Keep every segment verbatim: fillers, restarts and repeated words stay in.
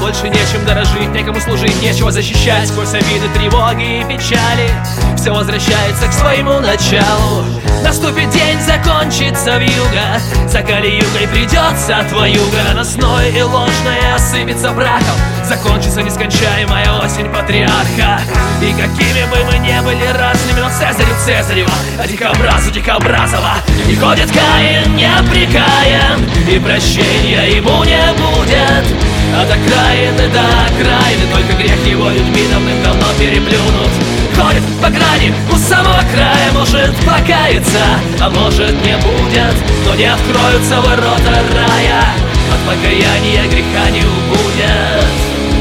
больше нечем дорожить, некому служить, нечего защищать. Сквозь обиды, тревоги и печали все возвращается к своему началу. Наступит день, закончится вьюга, за калиюгой придется твоюга. Наносное и ложное осыпется прахом, закончится нескончаемая осень патриарха. И какими бы мы не были разными, но Цезарю Цезарева, а дикобразу Дикобразова. И ходит Каин непрекаян, и прощения ему не будет. От окраины до окраины только грех его людьми давным-давно переплюнут. Ходит по грани у самого края, может покаяться, а может не будет. Но не откроются ворота рая, от покаяния греха не убудет.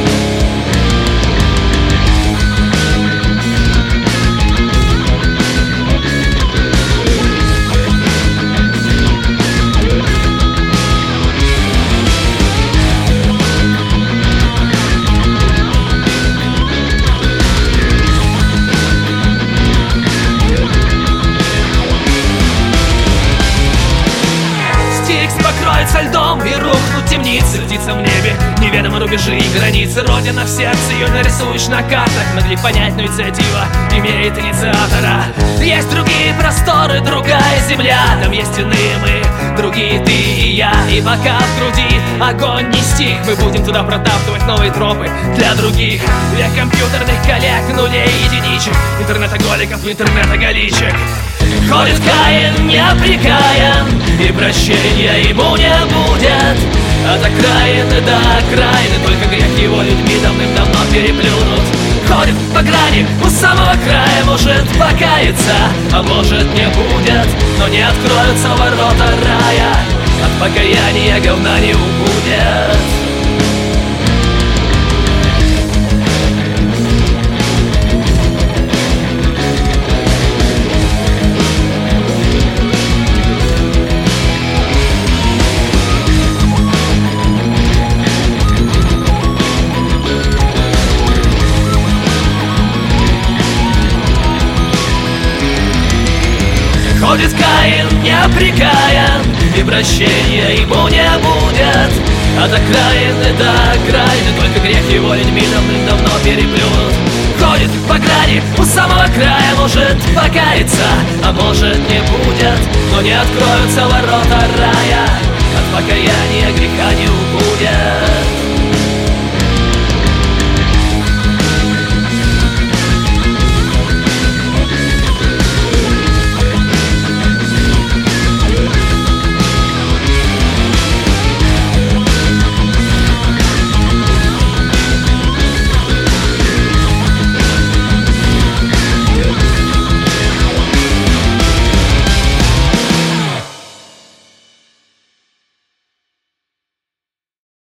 Покроется льдом и рухнут темницы, птица в небе, неведомы рубежи и границы. Родина в сердце, ее нарисуешь на картах. Могли понять, но инициатива имеет инициатора. Есть другие просторы, другая земля, там есть иные мы, другие ты и я. И пока в груди огонь не стих, мы будем туда протаптывать новые тропы для других. Век компьютерных коллег, нулей и единичек, интернет-оголиков, интернет-оголичек. Ходит Каин непрекаян, и прощения ему не будет. От окраины до окраины только грех его людьми давным-давно переплюнут. Ходит по грани у самого края, может покаяться, а может не будет. Но не откроются ворота рая, от покаяния говна не убудет. Ходит Каин непрекаян, и прощения ему не будет. От окраины до окраины только грех его людьми давным-давно переплюнут. Ходит по грани у самого края, может покаяться, а может не будет. Но не откроются ворота рая, от покаяния греха не убудет.